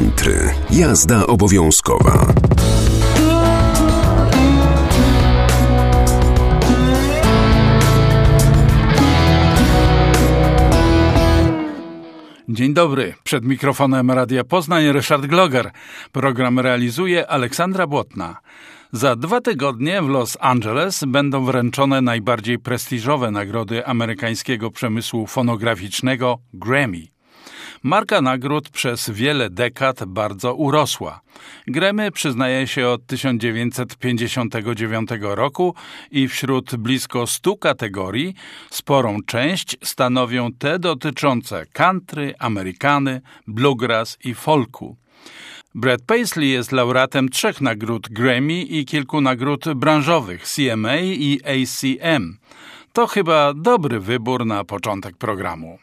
country. Jazda obowiązkowa. Dzień dobry. Przed mikrofonem Radia Poznań Ryszard Gloger. Program realizuje Aleksandra Błotna. Za 2 tygodnie w Los Angeles będą wręczone najbardziej prestiżowe nagrody amerykańskiego przemysłu fonograficznego Grammy. Marka nagród przez wiele dekad bardzo urosła. Grammy przyznaje się od 1959 roku i wśród blisko 100 kategorii sporą część stanowią te dotyczące country, amerykany, bluegrass i folku. Brad Paisley jest laureatem 3 nagród Grammy i kilku nagród branżowych CMA i ACM. To chyba dobry wybór na początek programu.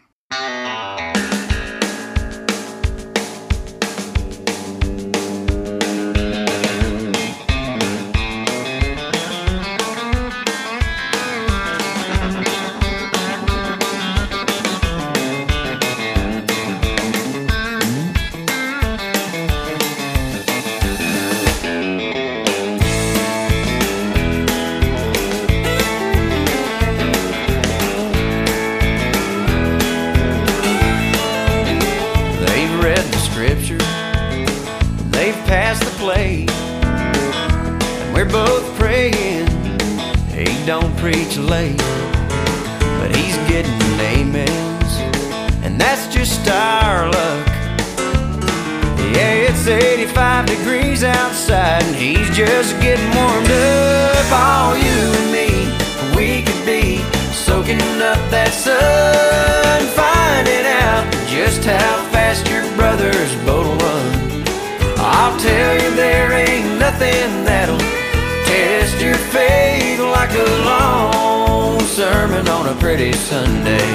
Preach late, but he's getting amens, and that's just our luck. Yeah, it's 85 degrees outside, and he's just getting warmed up. All you and me, we could be soaking up that sun, finding out just how fast your brother's boat will run. I'll tell you, there ain't nothing that'll test your faith like a long sermon on a pretty Sunday.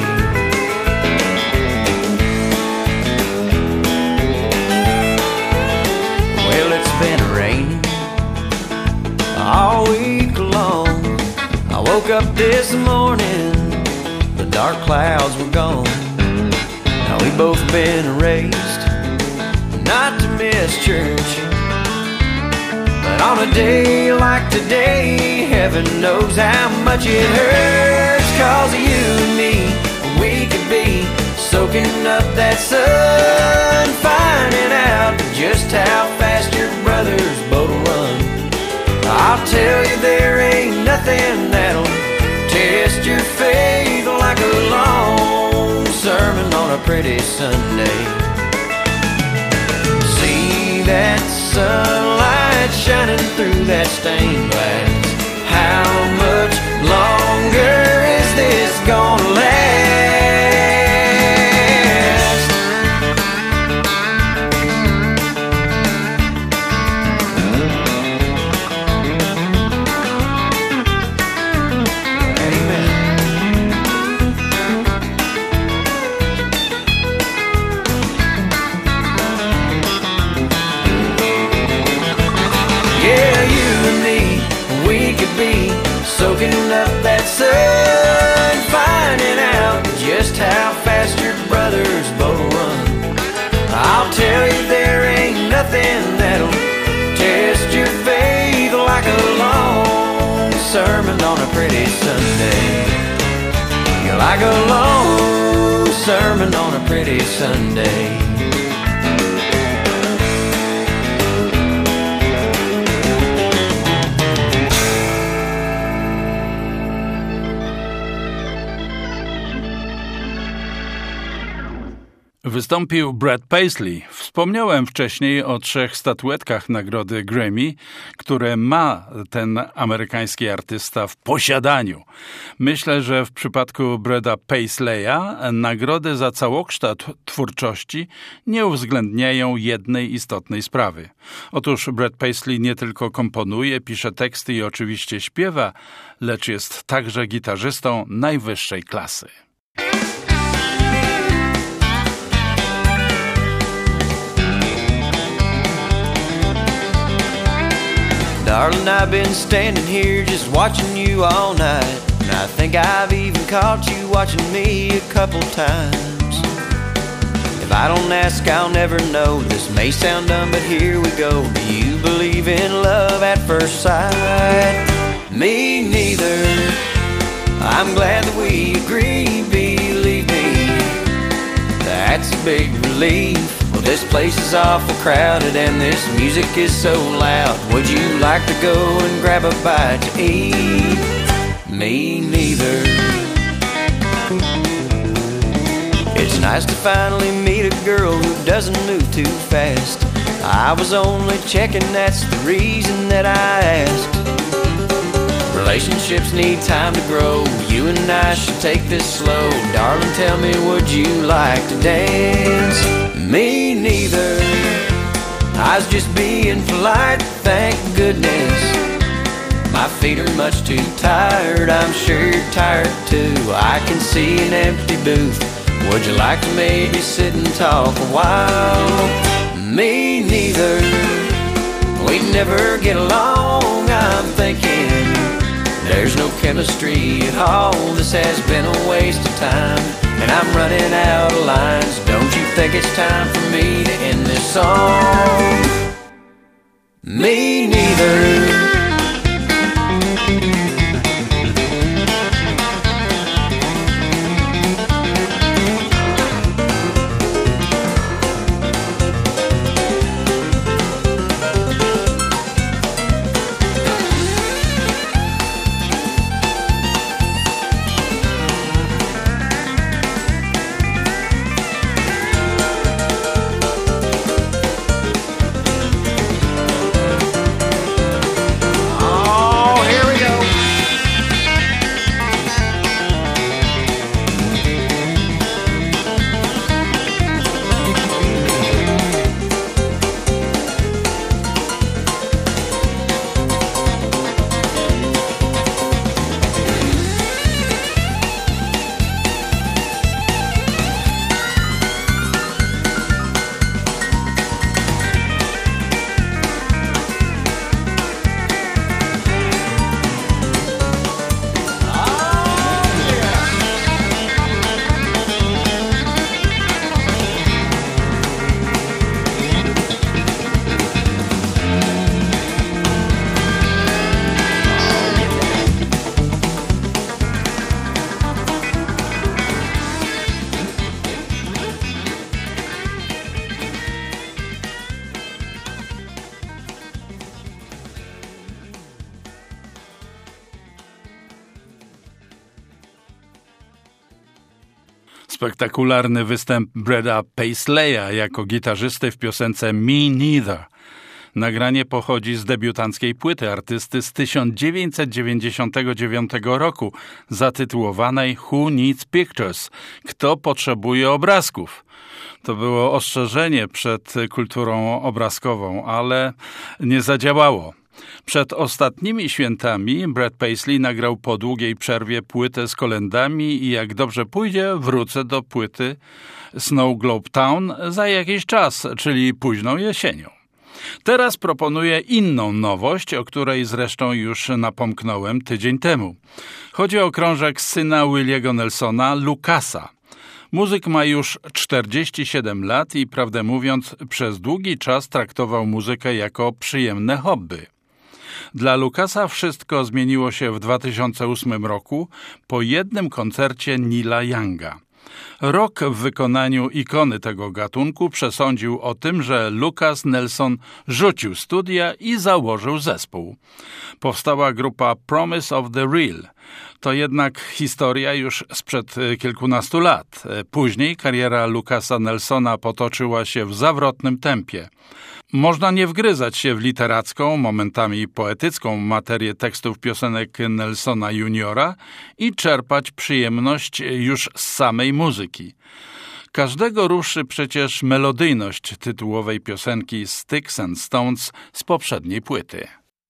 Well, it's been raining all week long. I woke up this morning, the dark clouds were gone. Now we both been raised not to miss church, but on a day like today, heaven knows how much it hurts. 'Cause you and me, we could be soaking up that sun, finding out just how fast your brother's boat will run. I'll tell you, there ain't nothing that'll test your faith like a long sermon on a pretty Sunday. See that sunlight shining through that stained glass. How much longer is this gonna last? Amen. Yeah, you and me, we could be soaking up that sun, finding out just how fast your brother's boat will run. I'll tell you, there ain't nothing that'll test your faith like a long sermon on a pretty Sunday. You're like a long sermon on a pretty Sunday. Wystąpił Brad Paisley. Wspomniałem wcześniej o 3 statuetkach nagrody Grammy, które ma ten amerykański artysta w posiadaniu. Myślę, że w przypadku Brada Paisleya nagrody za całokształt twórczości nie uwzględniają jednej istotnej sprawy. Otóż Brad Paisley nie tylko komponuje, pisze teksty i oczywiście śpiewa, lecz jest także gitarzystą najwyższej klasy. Darling, I've been standing here just watching you all night, and I think I've even caught you watching me a couple times. If I don't ask, I'll never know. This may sound dumb, but here we go. Do you believe in love at first sight? Me neither. I'm glad that we agree, believe me. That's a big relief. Well, this place is awful crowded and this music is so loud. Would you like to go and grab a bite to eat? Me neither. It's nice to finally meet a girl who doesn't move too fast. I was only checking, that's the reason that I asked. Relationships need time to grow. You and I should take this slow. Darling, tell me, would you like to dance? Me neither. I was just being polite, thank goodness. My feet are much too tired, I'm sure you're tired too. I can see an empty booth. Would you like to maybe sit and talk a while? Me neither. We'd never get along, I'm thinking. There's no chemistry at all. This has been a waste of time, and I'm running out of lines. Don't you think it's time for me to end this song? Me neither. Spektakularny występ Breda Paisleya jako gitarzysty w piosence Me Neither. Nagranie pochodzi z debiutanckiej płyty artysty z 1999 roku, zatytułowanej Who Needs Pictures? Kto potrzebuje obrazków? To było ostrzeżenie przed kulturą obrazkową, ale nie zadziałało. Przed ostatnimi świętami Brad Paisley nagrał po długiej przerwie płytę z kolędami i jak dobrze pójdzie, wrócę do płyty Snow Globe Town za jakiś czas, czyli późną jesienią. Teraz proponuję inną nowość, o której zresztą już napomknąłem tydzień temu. Chodzi o krążek syna Williego Nelsona, Lucasa. Muzyk ma już 47 lat i prawdę mówiąc przez długi czas traktował muzykę jako przyjemne hobby. Dla Lucasa wszystko zmieniło się w 2008 roku po jednym koncercie Neila Younga. Rock w wykonaniu ikony tego gatunku przesądził o tym, że Lucas Nelson rzucił studia i założył zespół. Powstała grupa Promise of the Real. To jednak historia już sprzed kilkunastu lat. Później kariera Lucasa Nelsona potoczyła się w zawrotnym tempie. Można nie wgryzać się w literacką, momentami poetycką materię tekstów piosenek Nelsona Juniora i czerpać przyjemność już z samej muzyki. Każdego ruszy przecież melodyjność tytułowej piosenki Sticks and Stones z poprzedniej płyty.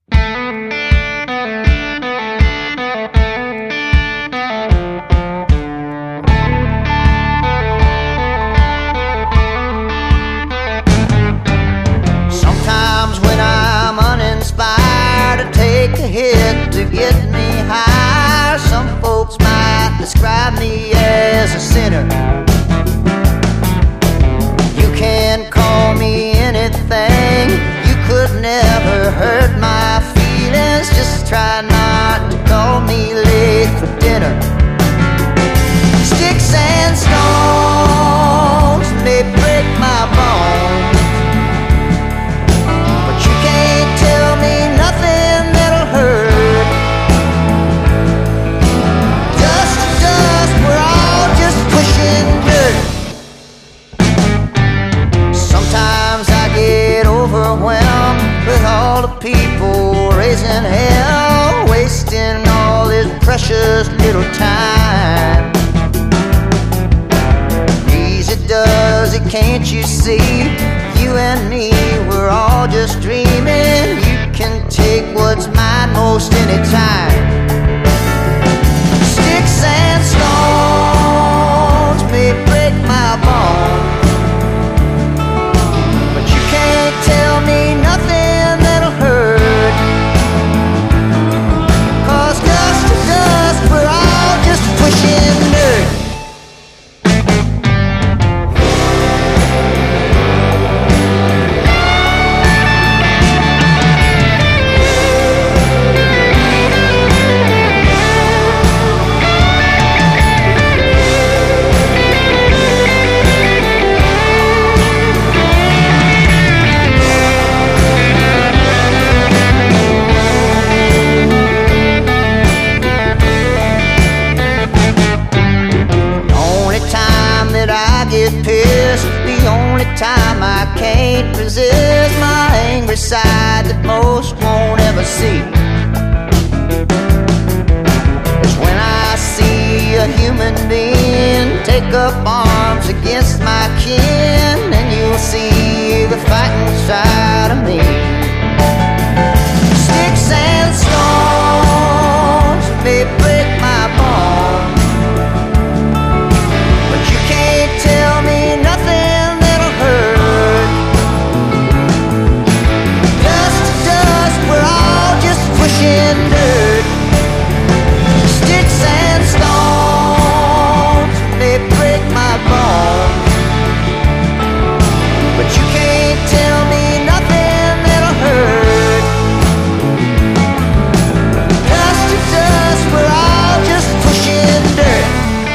Take a hit to get me high. Some folks might describe me as a sinner. never hurt my feelings. Just try not to call me late for dinner. Sticks and stones may break my bones, but you can't tell me nothing that'll hurt. Dust to dust, we're all just pushing dirt. Sometimes I get overwhelmed with all the people raising hell, wasting all this precious little time. Easy does it, can't you see? You and me, we're all just dreaming. You can take what's mine most anytime. Sticks and stones may break my bones, but you can't tell me nothing that'll hurt. 'Cause dust to dust, we're all just pushing dirt. The only time I can't resist my angry side that most won't ever see is when I see a human being take up arms against my kin, and you'll see the fighting side of me. Sticks and stones may break my bones, but you can't tell me nothing that'll hurt. Dust to dust, we're all just pushing dirt. Sticks and stones may break my bones, but you can't tell me nothing that'll hurt. Dust to dust, we're all just pushing dirt.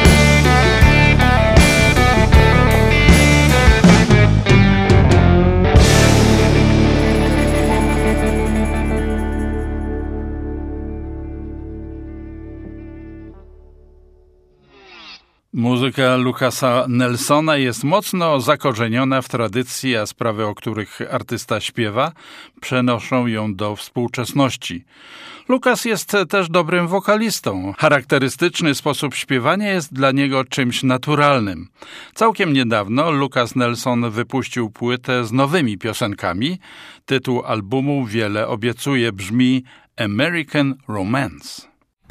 Muzyka Lucasa Nelsona jest mocno zakorzeniona w tradycji, a sprawy, o których artysta śpiewa, przenoszą ją do współczesności. Lucas jest też dobrym wokalistą. Charakterystyczny sposób śpiewania jest dla niego czymś naturalnym. Całkiem niedawno Lucas Nelson wypuścił płytę z nowymi piosenkami. Tytuł albumu wiele obiecuje, brzmi American Romance.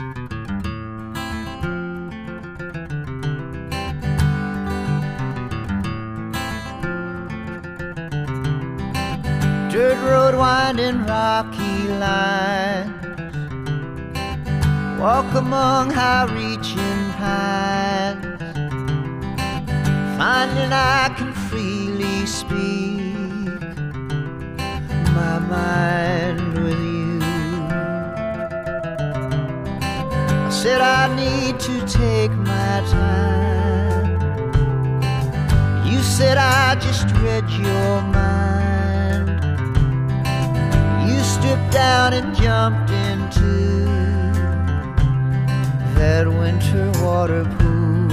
Dirt road winding rocky lines, walk among high-reaching pines, finding I can freely speak my mind with you. I said I need to take my time. You said I just read your mind. Stripped down and jumped into that winter water pool.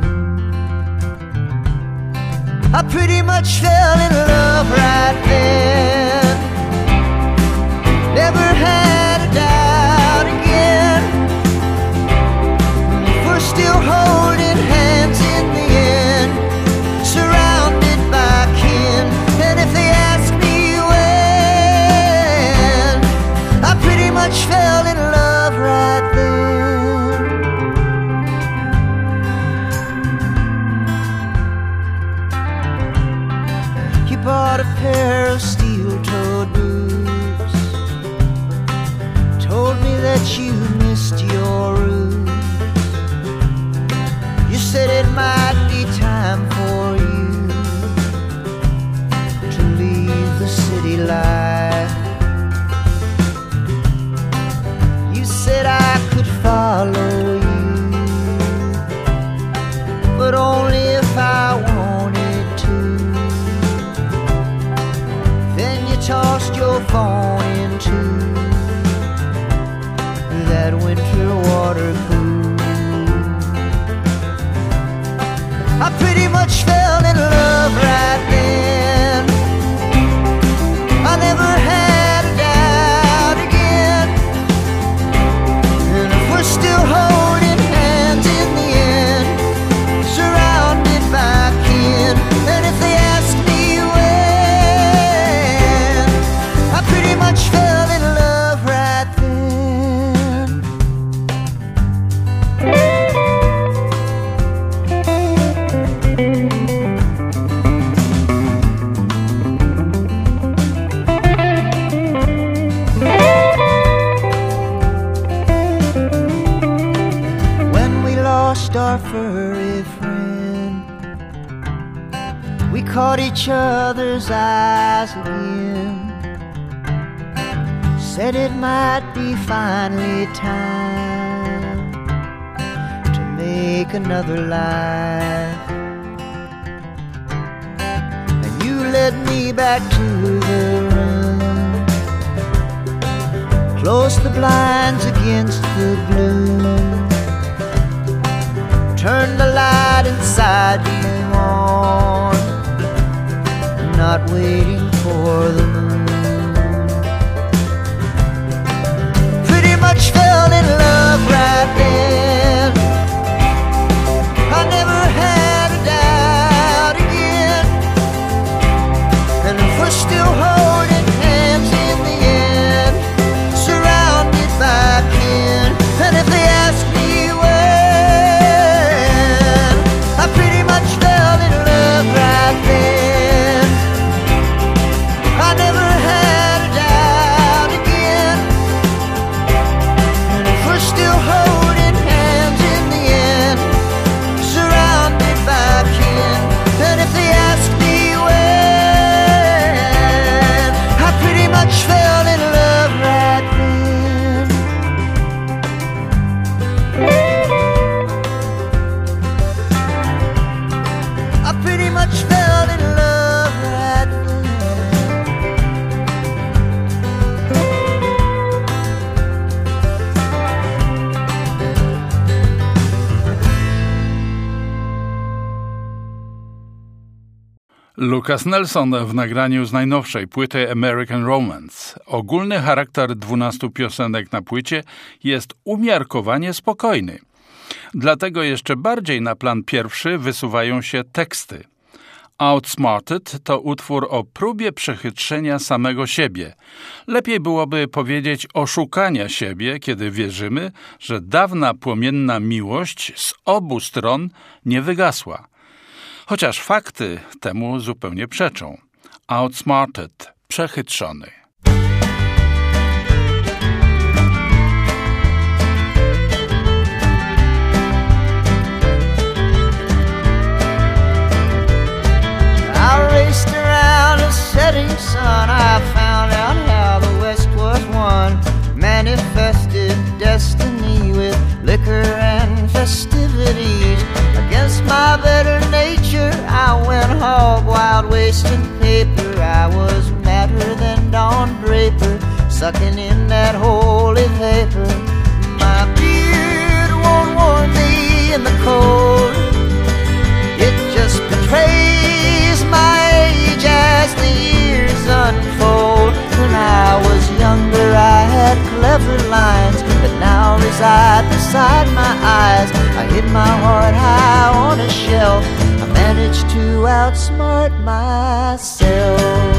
I pretty much fell in love right then. Never had a doubt again. We're still holding hands in the end, surrounded by kin. And if they ask me I pretty much fell in love right then. You bought a pair of steel-toed boots, told me that you missed your roots. You said it might be time for you to leave the city life. phone into that winter water pool. I pretty much fell in love right then. I never had a doubt again. And if we're still holding hands in the end, surrounded by kin, and if they ask me when, I pretty much fell in love right then. When we lost our furry friend, we caught each other's eyes again. Said it might be finally time to make another life. And you led me back to the room, closed the blinds against the gloom, turned the light inside you on, not waiting for the moon. Pretty much fell in love right then. I never had a doubt again. And if we're still holding hands in the end, surrounded by kin, and if they ask me when, I pretty much fell in love right then. I never had a doubt again. And if we're still holding hands in the end, surrounded by kin, and if they ask me when, I pretty much fell in love right then. I pretty much fell in love right then. Lucas Nelson w nagraniu z najnowszej płyty American Romance. Ogólny charakter 12 piosenek na płycie jest umiarkowanie spokojny. Dlatego jeszcze bardziej na plan pierwszy wysuwają się teksty. Outsmarted to utwór o próbie przechytrzenia samego siebie. Lepiej byłoby powiedzieć oszukania siebie, kiedy wierzymy, że dawna płomienna miłość z obu stron nie wygasła. Chociaż fakty temu zupełnie przeczą. Outsmarted, przechytrzony. I raced around a setting sun. I found out how the West was won. Manifested destiny with liquor and festivities. Against my better nature, I went hog wild, wasting paper. I was madder than Don Draper, sucking in that holy vapor. My beard won't warm me in the cold. It just betrays my age as the years unfold. When I was younger, I had clever lines that now reside beside my eyes. I hid my heart high on a shelf. I managed to outsmart myself.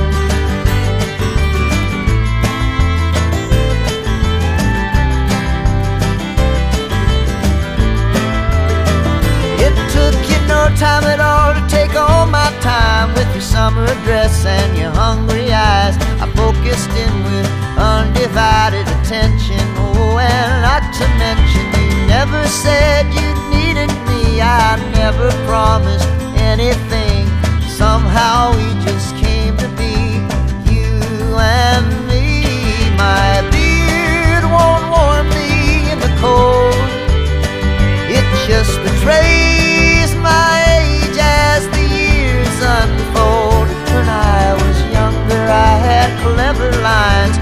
It took you no time at all to take all my time with your summer dress and your hungry eyes. I focused in with undivided attention. Oh, and not to mention you never said you needed me. I never promised anything. Somehow we just came to be, you and me. My beard won't warm me in the cold. It just betrays my age as the years unfold. When I was younger, I had clever lines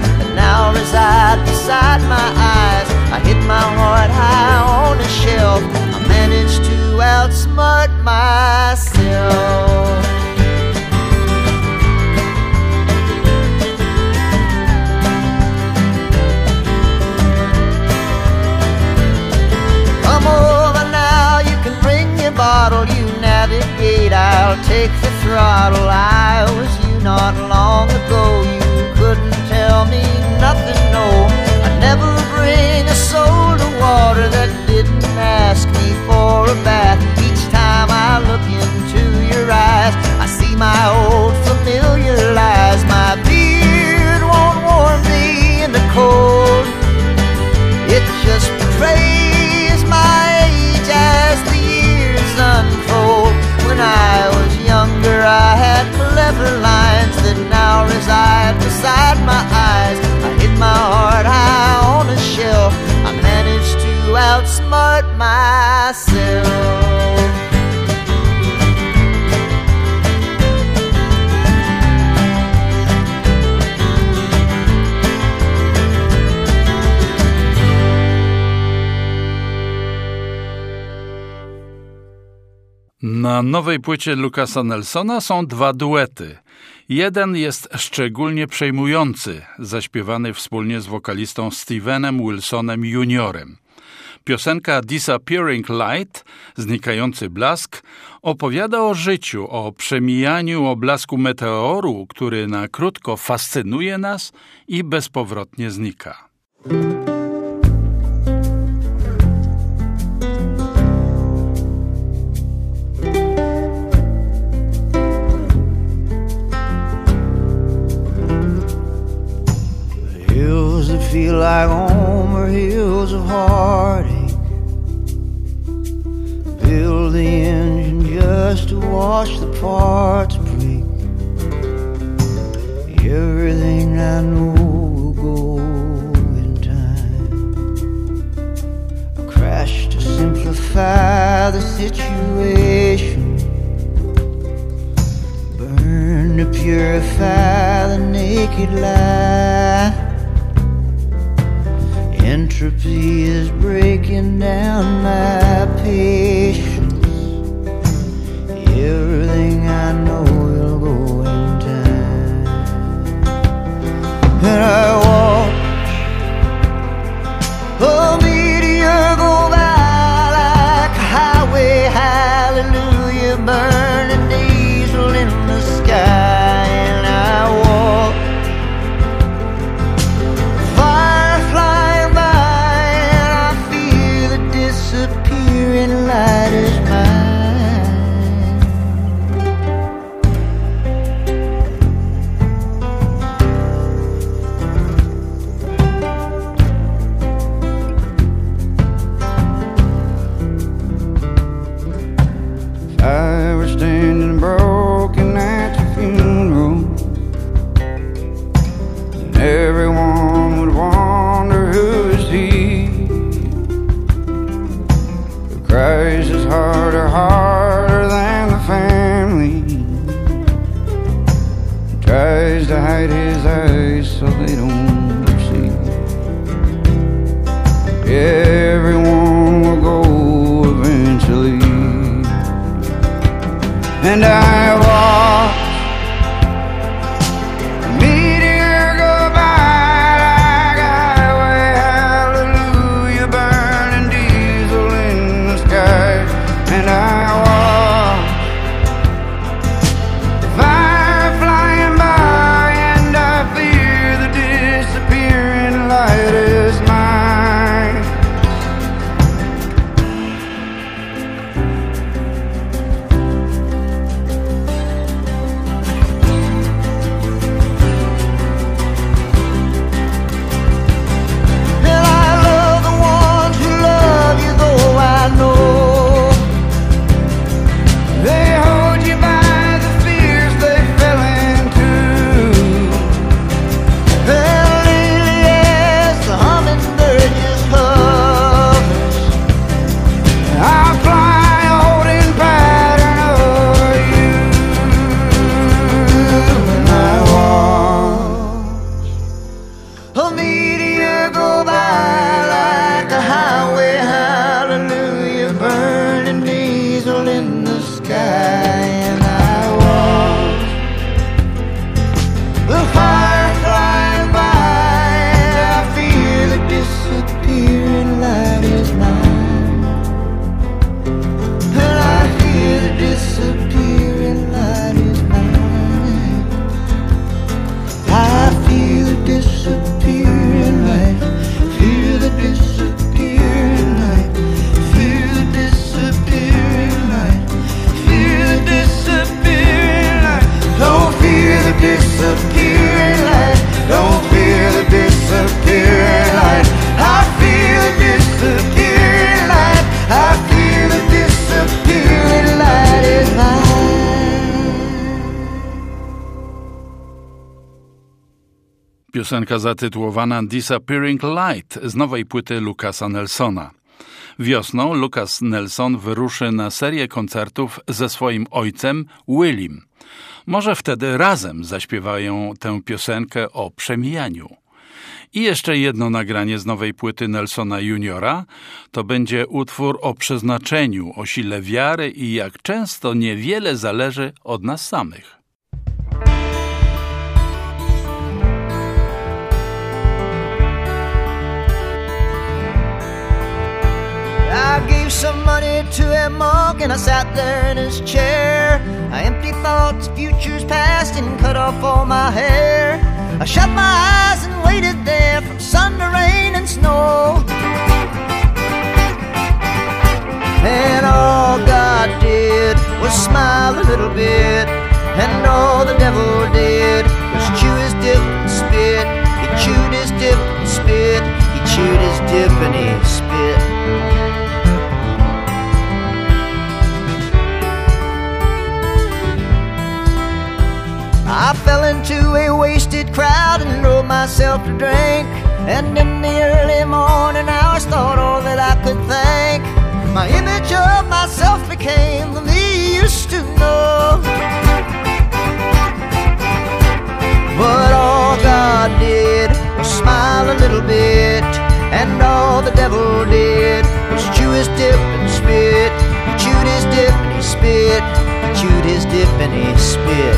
take the throttle. I was you not long ago. You couldn't tell me nothing, no. I'd never bring a soul to water that didn't ask me for a bath. Each time I look into your eyes, I see my old familiar lies. My beard won't warm me in the cold. It just betrays my age as the years unfold. When I was younger, I had clever lines that now reside beside my eyes. I hid my heart high on a shelf. I managed to outsmart myself. Na nowej płycie Lucasa Nelsona są dwa duety. Jeden jest szczególnie przejmujący, zaśpiewany wspólnie z wokalistą Stevenem Wilsonem Juniorem. Piosenka Disappearing Light, znikający blask, opowiada o życiu, o przemijaniu oblasku meteoru, który na krótko fascynuje nas i bezpowrotnie znika. Hills that feel like home are hills of heartache. Build the engine just to watch the parts break. Everything I know will go in time. I crash to simplify the situation. Burn to purify the naked life. Entropy is breaking down my patience. Everything I know will go in time. And I watch a meteor go by like a highway hallelujah, burning diesel in the sky. And I walk disappearing light is mine. If I were standing broken at your funeral, and everyone would wonder who is he. Cries his heart harder than the family. He tries to hide his eyes so they don't see. Everyone will go eventually. And I watch a meteor go by like a highway hallelujah, burning diesel in the sky. And I watch the fire flying by, and I fear the disappearing light is mine. Piosenka zatytułowana Disappearing Light z nowej płyty Lucasa Nelsona. Wiosną Lucas Nelson wyruszy na serię koncertów ze swoim ojcem Willim. Może wtedy razem zaśpiewają tę piosenkę o przemijaniu. I jeszcze jedno nagranie z nowej płyty Nelsona Juniora. To będzie utwór o przeznaczeniu, o sile wiary i jak często niewiele zależy od nas samych. I gave some money to a monk and I sat there in his chair. I empty thoughts, futures past, and cut off all my hair. I shut my eyes and waited there from sun to rain and snow. And all God did was smile a little bit, and all the devil did was chew his dip and spit. He chewed his dip and spit. He chewed his dip and he spit. I fell into a wasted crowd and drove myself to drink. And in the early morning hours thought all that I could think. My image of myself became the me used to know. But all God did was smile a little bit, and all the devil did was chew his dip and spit. He chewed his dip and he spit. He chewed his dip and he spit.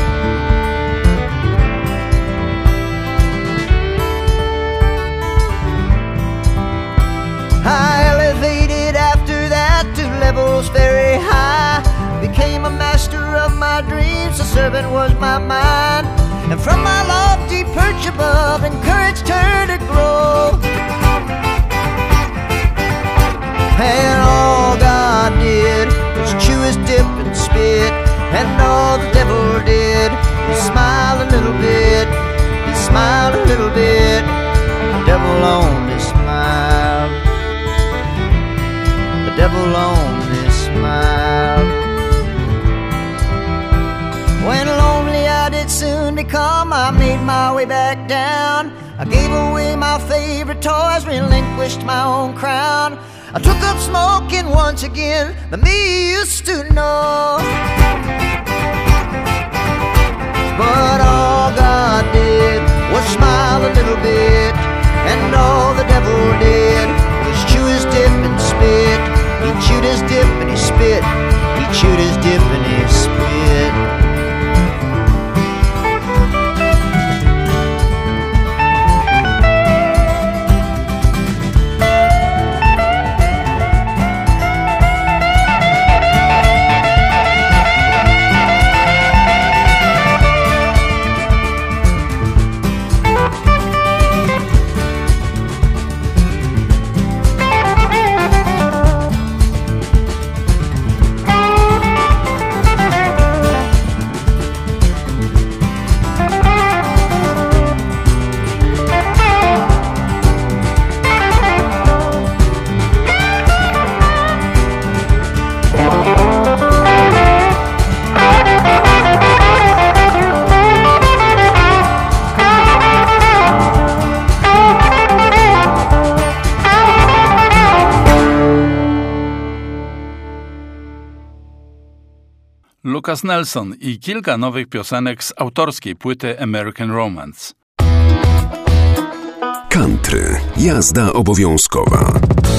I elevated after that to levels very high. Became a master of my dreams, a servant was my mind. And from my lofty perch above, encouraged her to grow. And all God did was chew his dip and spit. And all the devil did was smile a little bit. He smiled a little bit. The devil only smiled. The devil only smiled. When lonely I did soon become, I made my way back down. I gave away my favorite toys, relinquished my own crown. I took up smoking once again, the me used to know. But all God did was smile a little bit, and all the devil did was chew his dip and spit. He chewed his dip and he spit. He chewed his dip and he spit. Lucas Nelson i kilka nowych piosenek z autorskiej płyty American Romance. Country. Jazda obowiązkowa.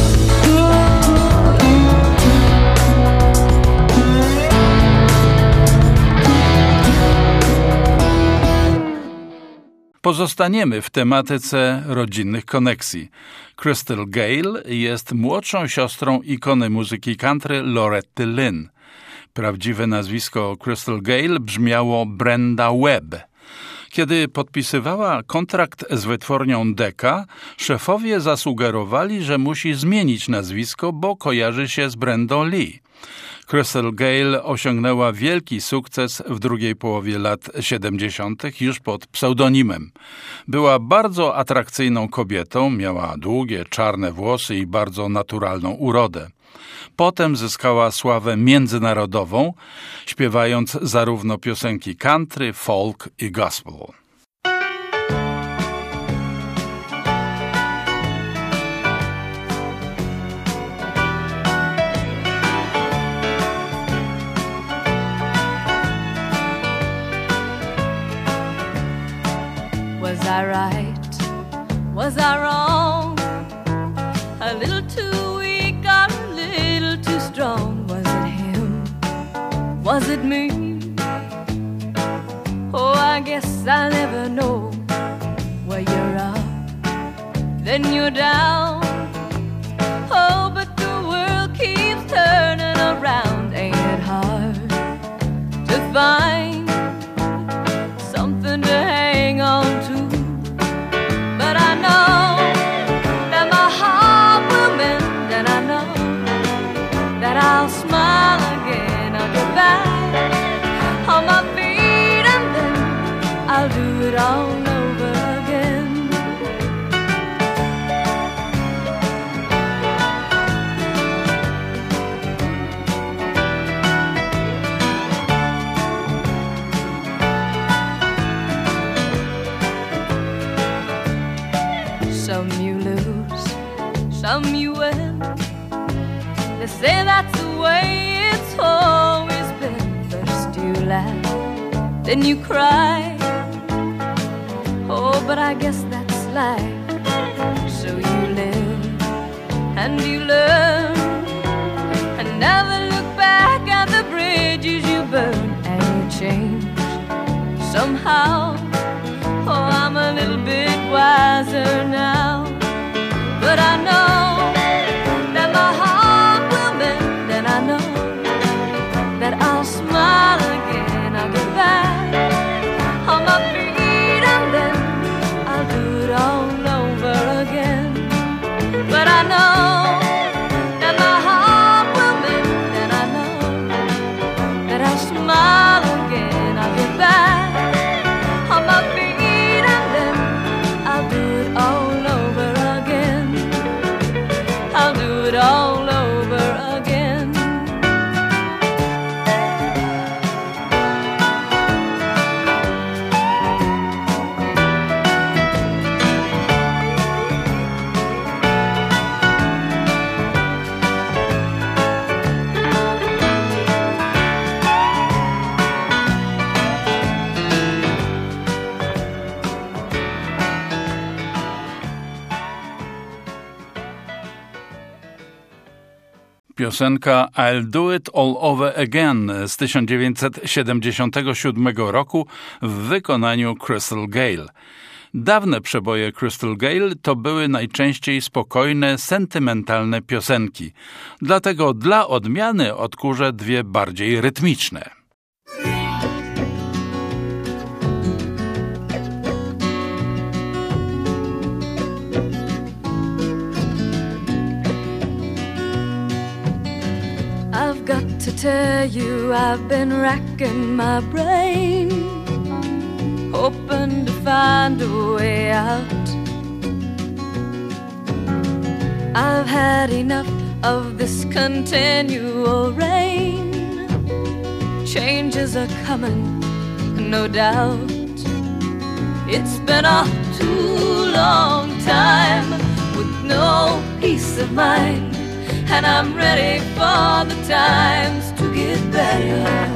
Pozostaniemy w tematyce rodzinnych koneksji. Crystal Gayle jest młodszą siostrą ikony muzyki country Loretty Lynn. Prawdziwe nazwisko Crystal Gayle brzmiało Brenda Webb. Kiedy podpisywała kontrakt z wytwórnią Decca, szefowie zasugerowali, że musi zmienić nazwisko, bo kojarzy się z Brendą Lee. Crystal Gayle osiągnęła wielki sukces w drugiej połowie lat 70. już pod pseudonimem. Była bardzo atrakcyjną kobietą, miała długie, czarne włosy i bardzo naturalną urodę. Potem zyskała sławę międzynarodową, śpiewając zarówno piosenki country, folk i gospel. Was I right? Was I wrong? A little too weak or a little too strong? Was it him? Was it me? Oh, I guess I'll never know. Where you're up, then you're down. Oh, but the world keeps turning around. Ain't it hard to find something to hang on to? But I know that my heart will mend, and I know that I'll smile again. I'll get back on my feet, and then I'll do it all over again. Some you lose, some you win. They say that's the way it's always been. First you laugh, then you cry. Oh, but I guess that's life. So you live and you learn, and never look back at the bridges you burn. And you change somehow. Oh, I'm a little bit wiser now. But I know that my heart will mend, and I know that I'll smile again. I'll get back on my feet, and then I'll do it all over again. But I know that my heart will mend, and I know that I'll smile again. I'll get back on my feet, and then I'll do it all over again. I'll do it all over again. Piosenka I'll Do It All Over Again z 1977 roku w wykonaniu Crystal Gayle. Dawne przeboje Crystal Gayle to były najczęściej spokojne, sentymentalne piosenki. Dlatego dla odmiany odkurzę dwie bardziej rytmiczne. I've got to tell you, I've been racking my brain, hoping to find a way out. I've had enough of this continual rain. Changes are coming, no doubt. It's been a too long time with no peace of mind, and I'm ready for the times to get better.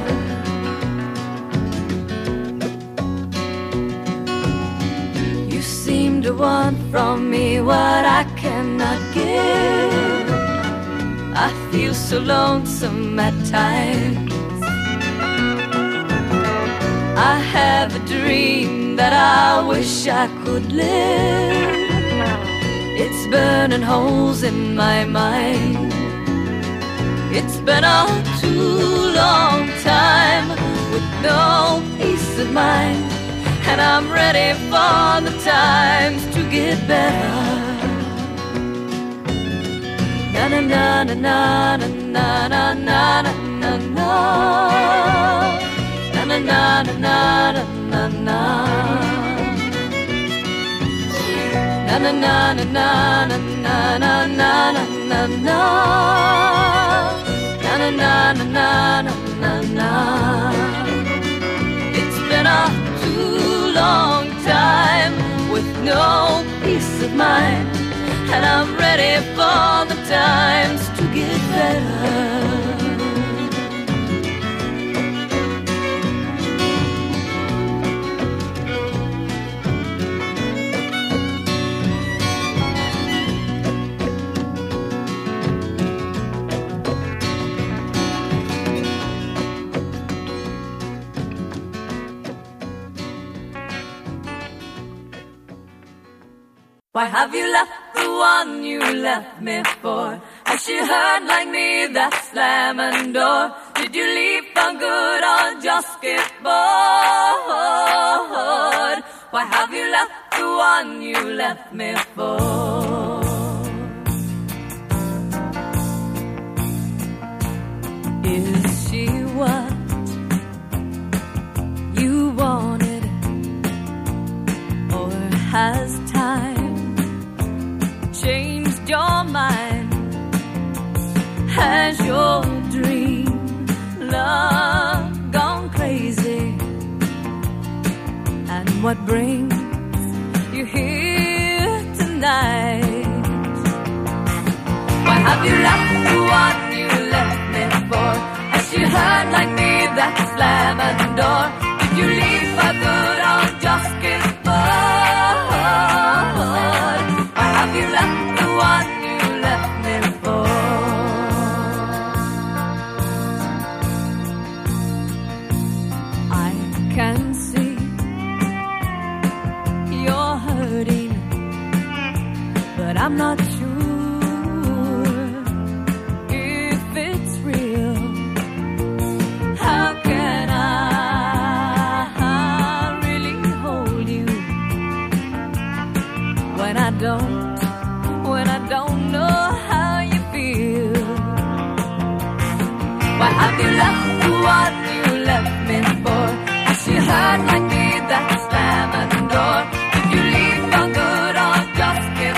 You seem to want from me what I cannot give. I feel so lonesome at times. I have a dream that I wish I could live. It's burning holes in my mind. It's been a too long time with no peace of mind, and I'm ready for the times to get better. Na na na na na na na na na na na na na na na na. Na na na na na na na na na na na. Na na na na na na na. It's been a too long time with no peace of mind, and I'm ready for the times to get better. Why have you left the one you left me for? Has she heard like me that slamming door? Did you leave for good or just get bored? Why have you left the one you left me for? Is she what you wanted? Or has time changed your mind? Has your dream love gone crazy? And what brings you here tonight? Why have you left the one you left me for? Has she heard like me that slamming door? Did you leave for good or just get bored? Why have you left the one you left me for? I can see you're hurting, but I'm not sure if it's real. How can I really hold you when I don't know how you feel? Why have you left the one you left me for? Has she heard like me that slamming door? Did you leave for good or just get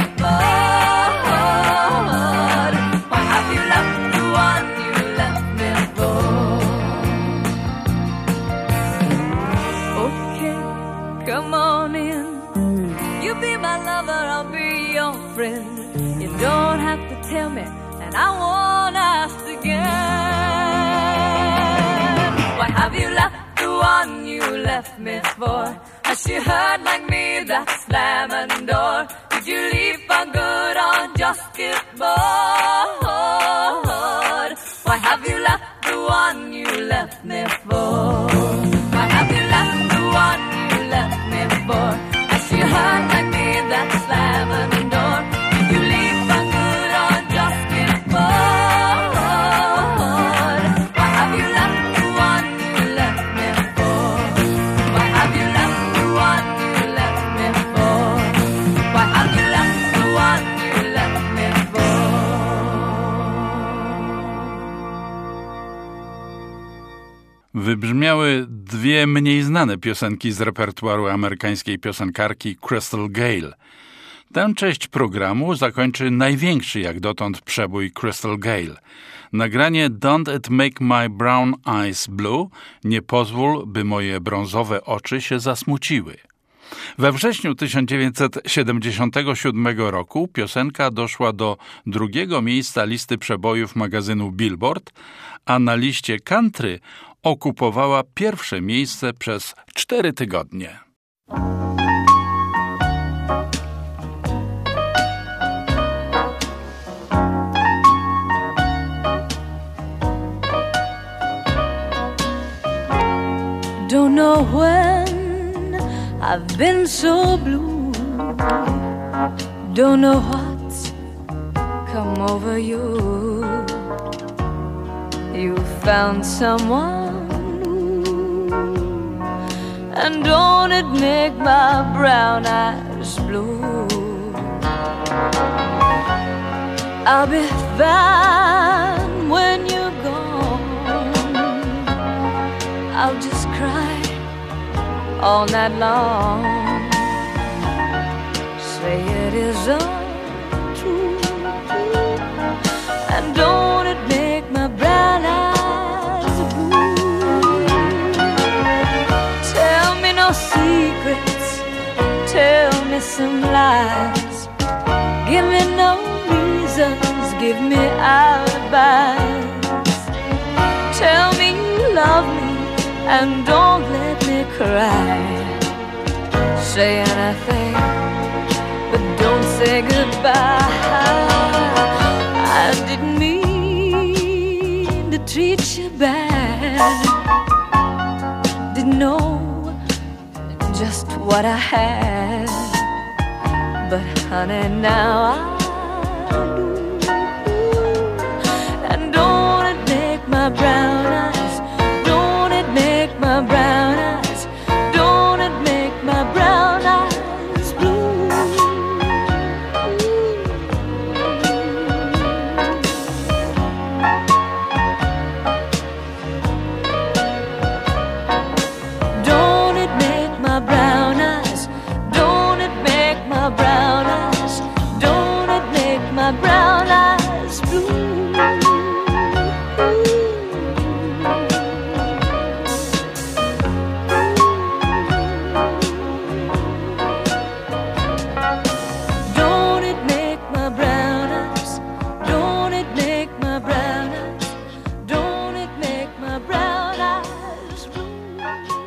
bored? Why have you left the one you left me for? Okay, come on in. You be my lover, I'll be your friend. You don't have to tell me, and I won't ask again. Why have you left the one you left me for? Has she heard like me that slamming door? Did you leave for good or just get bored? Why have you left the one you left me for? Why have you left the one you left me for? Has she heard like me that slamming door? Did you leave for good or just get bored? Why have you left the one you left me for? Why have you left the one you left me for? Why have you left the one you left me for? Wybrzmiały dwie mniej znane piosenki z repertuaru amerykańskiej piosenkarki Crystal Gayle. Tę część programu zakończy największy jak dotąd przebój Crystal Gayle. Nagranie Don't It Make My Brown Eyes Blue, nie pozwól, by moje brązowe oczy się zasmuciły. We wrześniu 1977 roku piosenka doszła do drugiego miejsca listy przebojów magazynu Billboard, a na liście country okupowała pierwsze miejsce przez 4 tygodnie. Don't know when I've been so blue. Don't know what's come over you. You found someone new, and don't it make my brown eyes blue? I'll be fine when you're gone. I'll just cry all night long. Say it isn't true, and don't it make my brown eyes blue? Tell me no secrets, tell me some lies. Give me no reasons, give me alibis. Tell me you love me and don't let me cry. Say anything, but don't say goodbye. I didn't mean to treat you bad. Didn't know just what I had. but honey, now I do. And don't it make my brown eyes, don't it make my brown eyes, don't it make my brown eyes blue. Don't it make my brown eyes, don't it make my brown eyes, don't it make my brown eyes blue. Don't it make my brown eyes, don't it make my brown eyes, don't it make my brown eyes blue.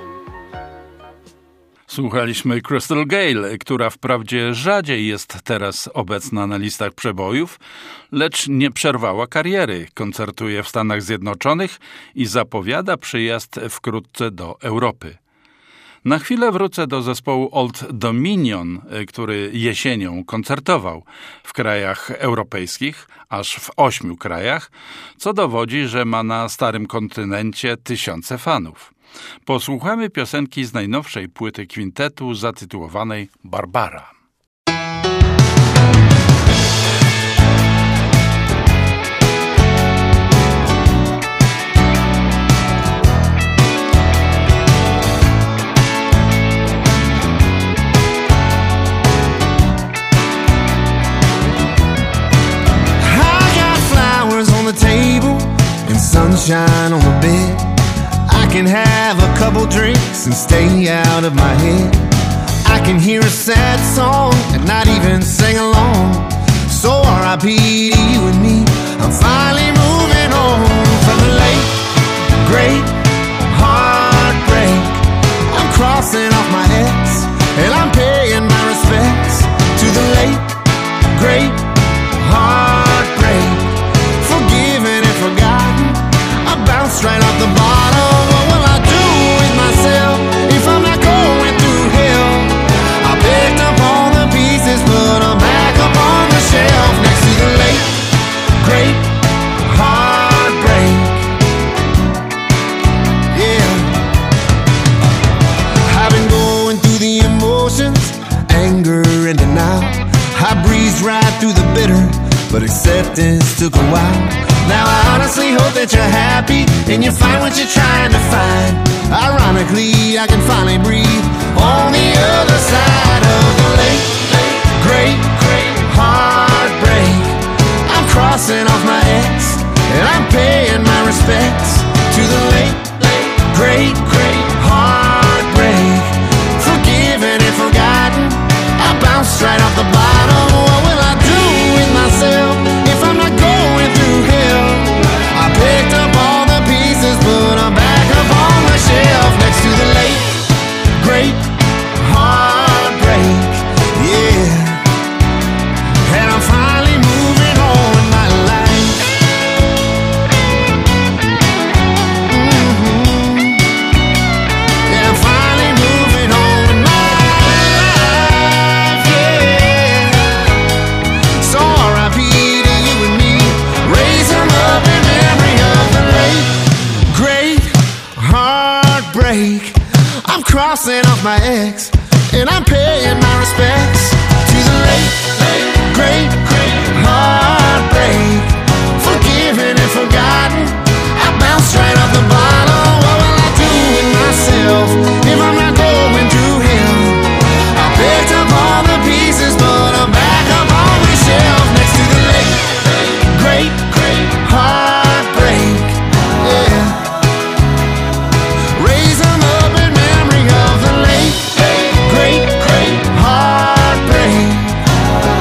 Słuchaliśmy Crystal Gayle, która wprawdzie rzadziej jest teraz obecna na listach przebojów, lecz nie przerwała kariery. Koncertuje w Stanach Zjednoczonych i zapowiada przyjazd wkrótce do Europy. Na chwilę wrócę do zespołu Old Dominion, który jesienią koncertował w krajach europejskich, aż w 8 krajach, co dowodzi, że ma na starym kontynencie tysiące fanów. Posłuchamy piosenki z najnowszej płyty kwintetu zatytułowanej Barbara. Sunshine on the bed, I can have a couple drinks and stay out of my head. I can hear a sad song and not even sing along. So R.I.P. to you and me, I'm finally moving on from the late, great heartbreak. I'm crossing off my ex and I'm paying my respects to the late, great heartbreak. Forgiven and forgotten, I bounced right off the bottom. What will I do with myself if I'm not going through hell? I picked up all the pieces, put them back up on the shelf next to the late, great heartbreak. Yeah, I've been going through the emotions, anger and denial. I breezed right through the bitter, but acceptance took a while. Now I honestly hope that you're happy and you find what you're trying to find. Ironically, I can finally breathe on the other side of the late, great heartbreak. I'm crossing off my ex and I'm paying my respects to the late, great heartbreak. Forgiven and forgotten, I bounced right off the bottom. What will I do with myself if I'm not going through hell? I picked up all the pieces, put them back up on the shelf next to the late, great heartbreak. Yeah, and I'm finally moving on in my life. Yeah, I'm finally moving on in my life. Yeah, so R.I.P. to you and me. Raise them up in memory of the late, great heartbreak. I'm crossing off my ex and I'm paying my respects to the late, great heartbreak. Forgiven and forgotten, I bounced right off the bottom. What will I do with myself if I'm not going through hell? I picked up all the pieces, put them back up on the shelf next to the late, great heartbreak. Yeah, raise them up in memory of the late, great heartbreak.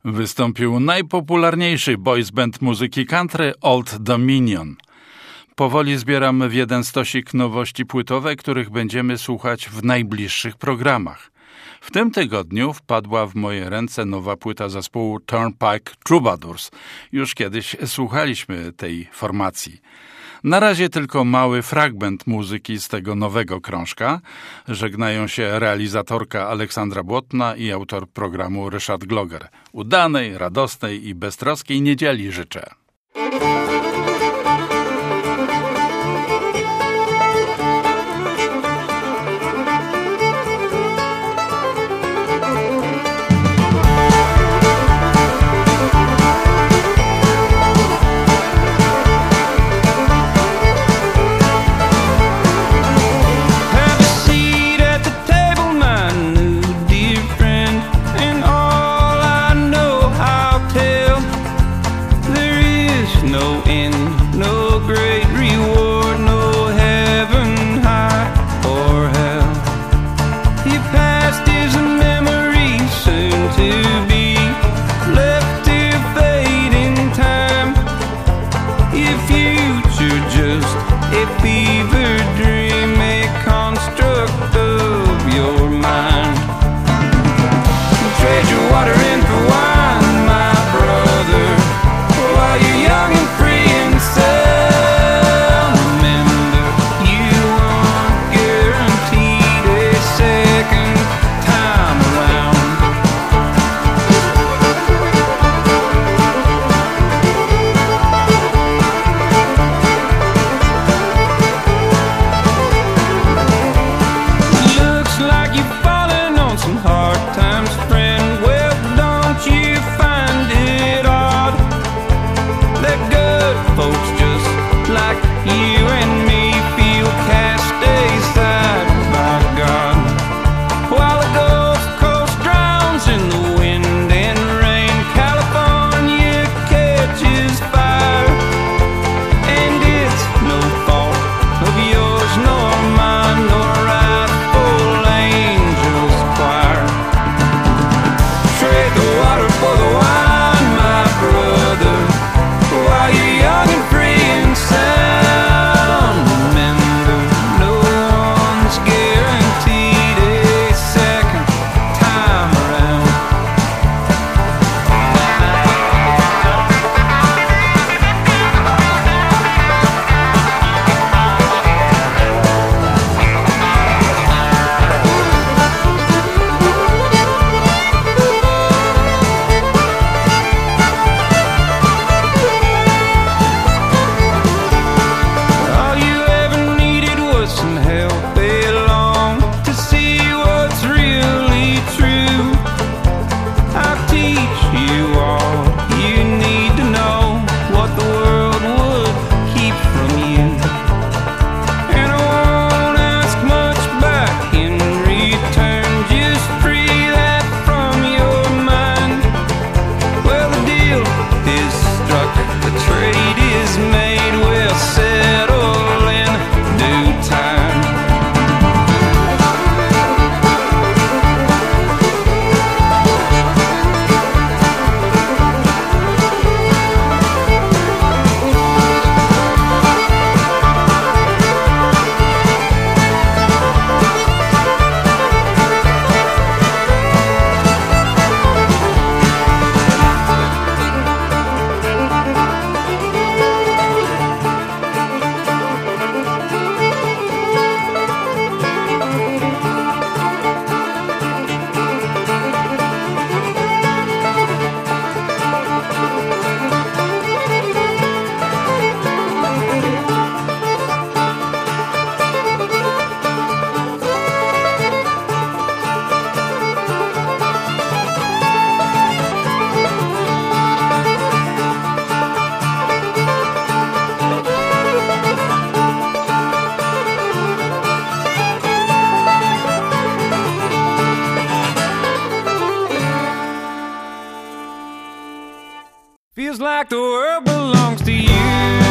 Wystąpił najpopularniejszy boys band muzyki country Old Dominion. Powoli zbieram w jeden stosik nowości płytowe, których będziemy słuchać w najbliższych programach. W tym tygodniu wpadła w moje ręce nowa płyta zespołu Turnpike Troubadours. Już kiedyś słuchaliśmy tej formacji. Na razie tylko mały fragment muzyki z tego nowego krążka. Żegnają się realizatorka Aleksandra Błotna i autor programu Ryszard Gloger. Udanej, radosnej i beztroskiej niedzieli życzę. Feels like the world belongs to you.